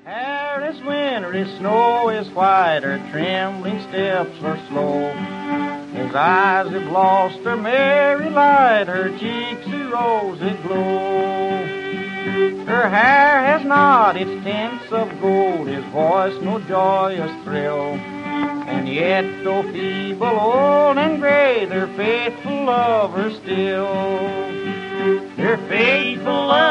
Hair is winter, his snow is white, her trembling steps are slow. His eyes have lost their merry light, her cheeks a rosy glow. Her hair has not its tints of gold, his voice no joyous thrill. And yet, though feeble, old, and gray, they're faithful lovers still. They're faithful lovers.